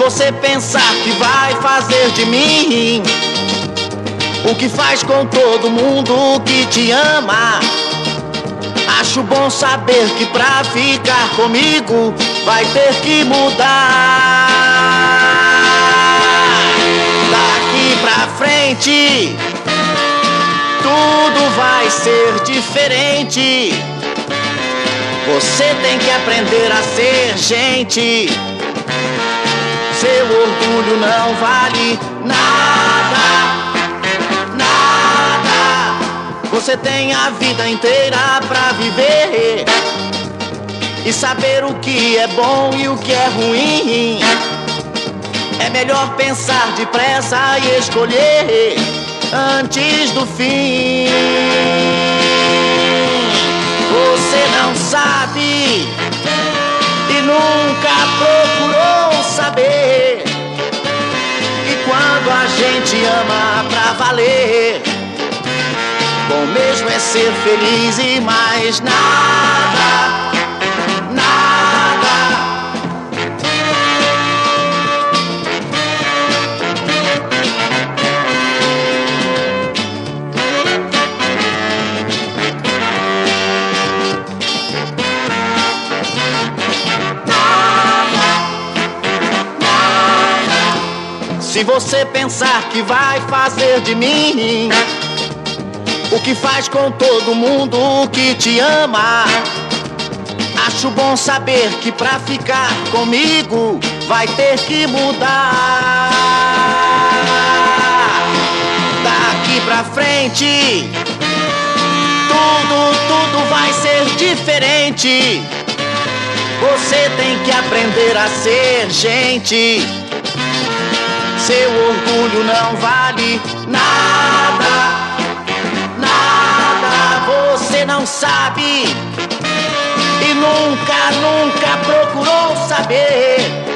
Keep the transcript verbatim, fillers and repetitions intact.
você pensar que vai fazer de mim o que faz com todo mundo que te ama, acho bom saber que pra ficar comigo vai ter que mudar. Daqui pra frente tudo vai ser diferente. Você tem que aprender a ser gente. Seu orgulho não vale nada. Você tem a vida inteira pra viver e saber o que é bom e o que é ruim. É melhor pensar depressa e escolher antes do fim. Você não sabe e nunca procurou saber que quando a gente ama pra valer, bom mesmo é ser feliz e mais nada, nada. Se você pensar que vai fazer de mim o que faz com todo mundo que te ama, acho bom saber que pra ficar comigo vai ter que mudar. Daqui pra frente tudo, tudo vai ser diferente. Você tem que aprender a ser gente. Seu orgulho não vale nada. Você não sabe e nunca, nunca procurou saber